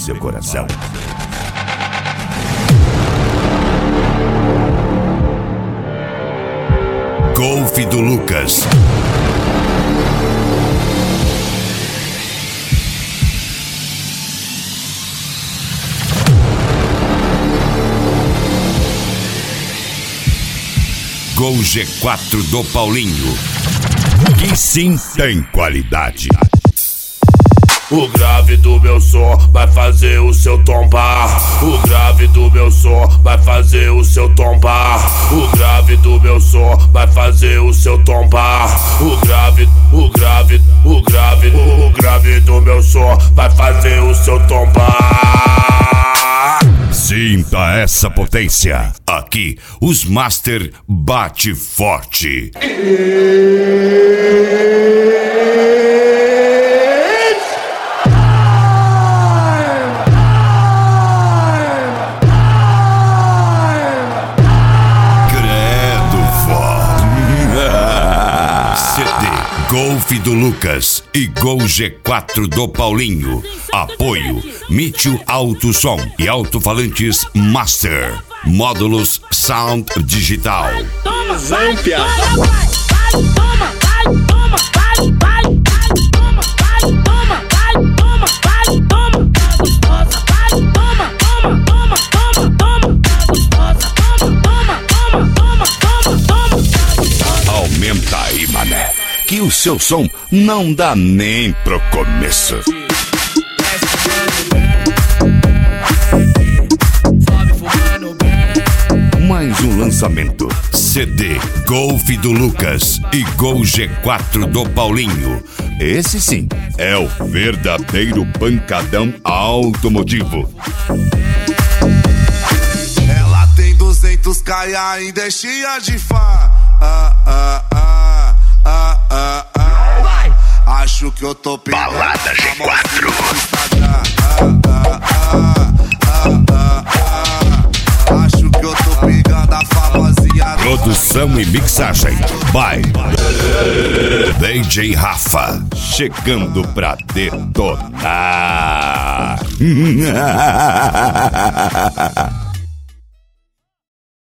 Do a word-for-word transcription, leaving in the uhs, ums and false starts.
seu coração. Golf do Lucas. Gol G quatro do Paulinho, que sim tem qualidade. O grave do meu som vai fazer o seu tombar. O grave do meu som vai fazer o seu tombar. O grave do meu som vai fazer o seu tombar. O grave, o grave, o grave, o grave do meu som vai fazer o seu tombar. Sinta essa potência. Aqui, os Master bate forte. Golf do Lucas e Gol G quatro do Paulinho. Apoio Mitchell Alto Som e Alto-Falantes Master. Módulos Sound Digital. Toma, vai, toma, vai, toma, vai, vai, toma, vai, toma, vai, toma, vai, toma, gostosa, vai, toma, toma, toma, toma, toma, gostosa, toma, toma, toma, toma, toma, toma. Aumenta aí, mané, que o seu som não dá nem pro começo. Mais um lançamento. C D Golf do Lucas e Gol G quatro do Paulinho. Esse sim é o verdadeiro pancadão automotivo. Ela tem duzentos k e ainda é cheia de fã. Ah, ah, ah. Ah, ah, ah. Acho que eu tô pegando Balada G quatro. Ah, ah, ah, ah, ah, ah. Acho que eu tô pegando a famosinha. Produção e mixagem by D J Rafa, chegando pra detonar.